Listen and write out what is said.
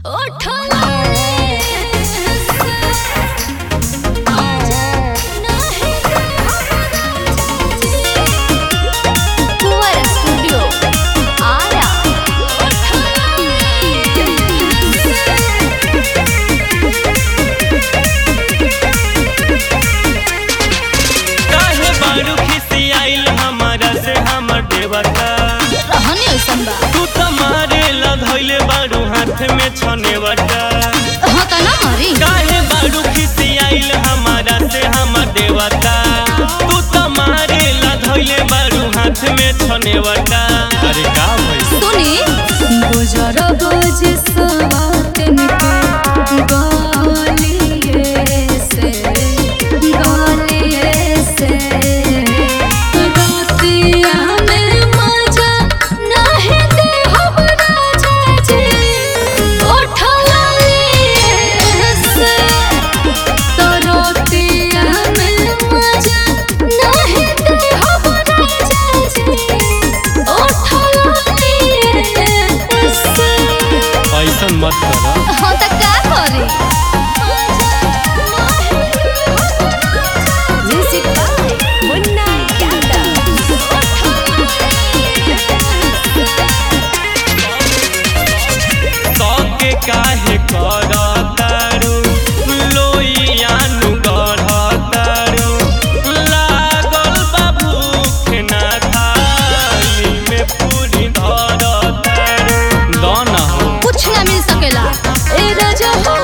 तू तो मारे लधइले बारू हाथ में छने बटा हां त ना मारी काहे बारू खिसियाइल हमारा से हमर देवता तू तो मारे लधइले बारू हाथ में छने बटा अरे का भई सुनी गुजर बोझ सवातन के गालिए से रातिया में मजा नहीं दे हमरा जाजे उठला से तो रातिया में मजा नहीं दे हमरा जाजे उठला से ऐसन मत करा हां त का करी म्यूजिक बाय मुन्ना के काहे करतारू लोइयानु गढ़तारू लागल बा भूख ना थाली में पूरी धरतारू दाना हो कुछ ना मिल सकेला ए राजा हो